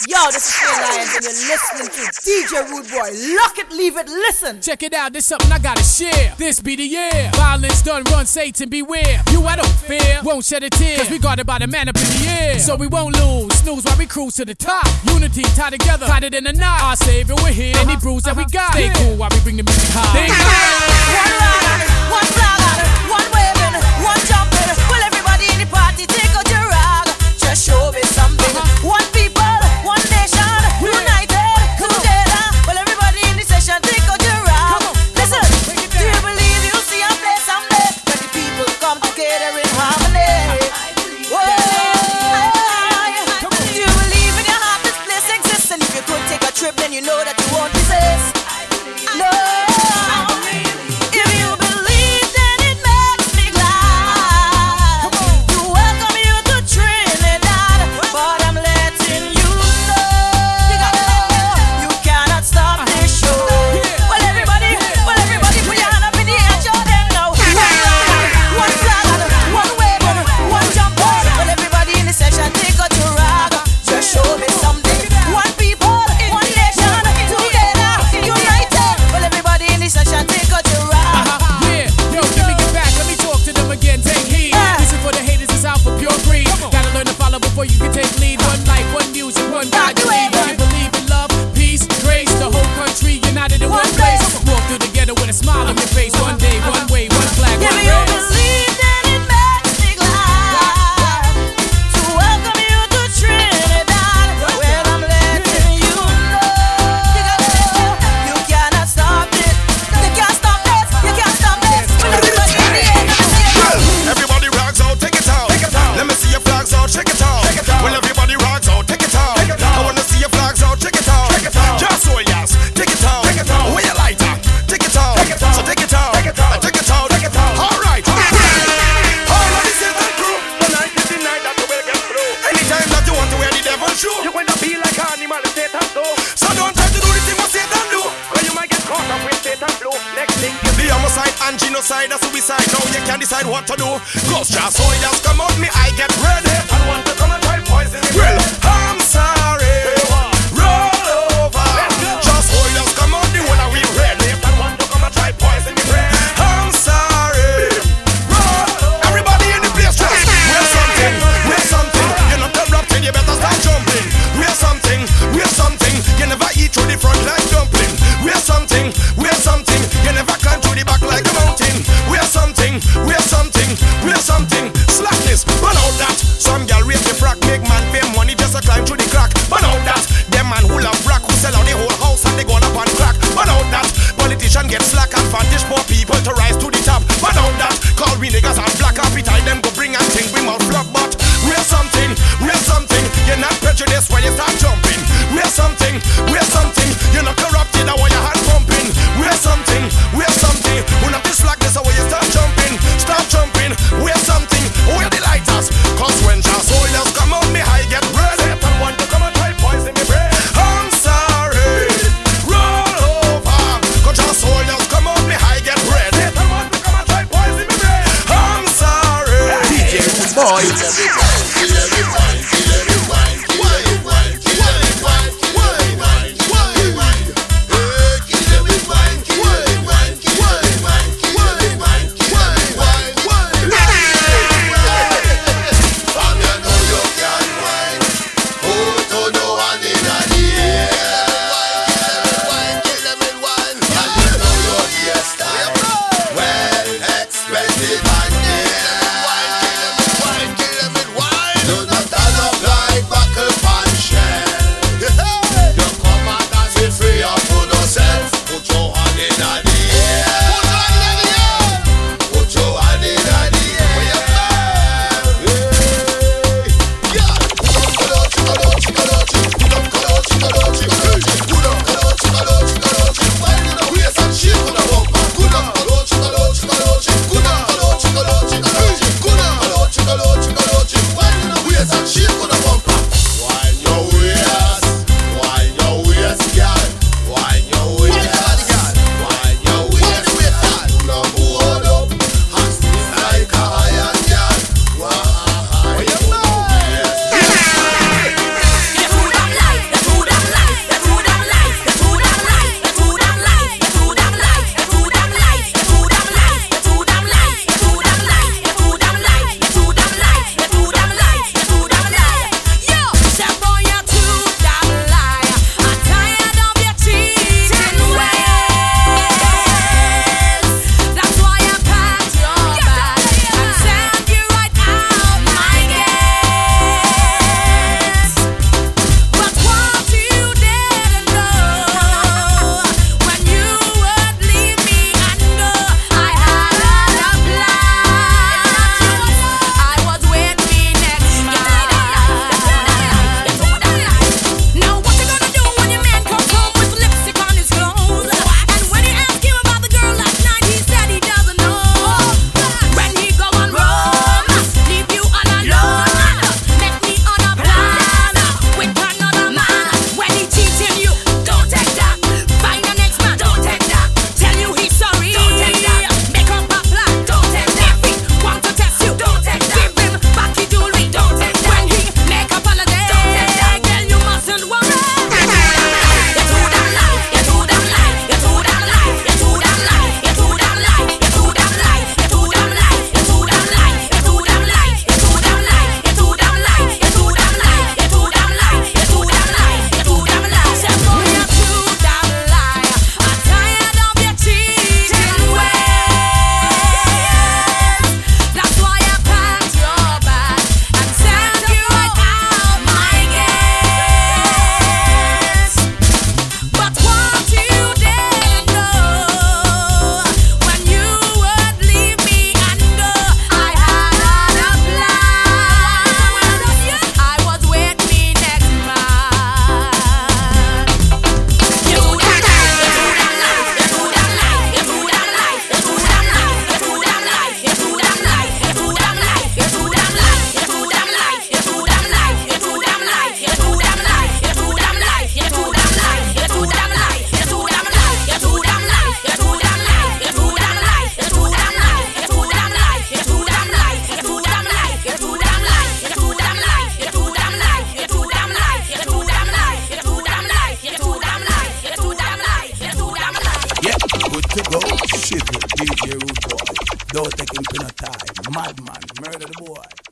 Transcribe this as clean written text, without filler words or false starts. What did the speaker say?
Yo, this is Phil Lyons and you're listening to DJ Rude Boy. Lock it, leave it, listen. Check it out, this something I gotta share. This be the year. Violence done run, Satan beware. You I don't fear, won't shed a tear. Cause we guarded by the man up in the air. So we won't lose, snooze while we cruise to the top. Unity tied together, tighter than a knot. Our savior, we're here. Any bruise that we got. Stay cool while we bring the music high. One ride, one flag, one waving, one jumping. Well, everybody in the party take out your rag. Just show me something. One people, one nation, united, together. Well, everybody in the session take out your rag. Listen, do you believe you'll see a place someday when the people come together in harmony? Whoa. Do you believe in your heart this place exists? And if you could take a trip, then you know that you won't resist. No. If you believe, then it makes me glad to welcome you to Trinidad. But I'm letting you know you cannot stop this show. Well, everybody, put your hand up in the air, show them now. One flag, one waving, one jumping. Well, everybody in the session, take out your rag. Just show me something. One people, one nation, together, united. Well, everybody in the session, take out your rag. Yeah, yo, let me get back, let me talk to them again. Take heed. This is for the haters, it's out for pure greed. Gotta learn to follow before you can take lead. One life, one music, one God. You believe in love, peace, grace. The whole country united in one place. Walk through the ghetto with a smile on your face. One day, one way, one flag, one If you race. believe, then it makes me glad to welcome you to Trinidad. Well, I'm letting you know you cannot stop it. You can't stop this. You can't stop this. Well, everybody in the air, let me see it. Everybody rocks out, take it out. Let me see your flags out, check it out. Well, everybody rocks out, take it out. I wanna see your flags out, check it out. Just so yes, take it out. Where you lighter, take it out. So take it out, take it out. All right. All of this is the crew. Tonight is the night that you will get through. Anytime that you want to wear the devil's shoe, you're going to be like an animal in Satan's do. So don't try to do the thing what Satan do, cause you might get caught up with Satan's blue. Next thing is the homicide and genocide and suicide. Now you can decide what to do. Cause just so just come out me, I get ready. I want to come and try poison me. Well, I'm sorry. Roll over. Just so just come out me when I we ready. I want to come and try poison me. I'm sorry. Roll. Everybody in the place just wear something. Wear something. You're not erupting, you better start jumping. Wear something. Wear something. You never eat through the front like dumpling. Wear something. Wear something. You never climb through the back like a mountain. Wear something. Wear something. Wear something. Slackness. Run out that. Some to go. Shit with DJ Rude Boy. Don't take him to no time. Madman, murder the boy.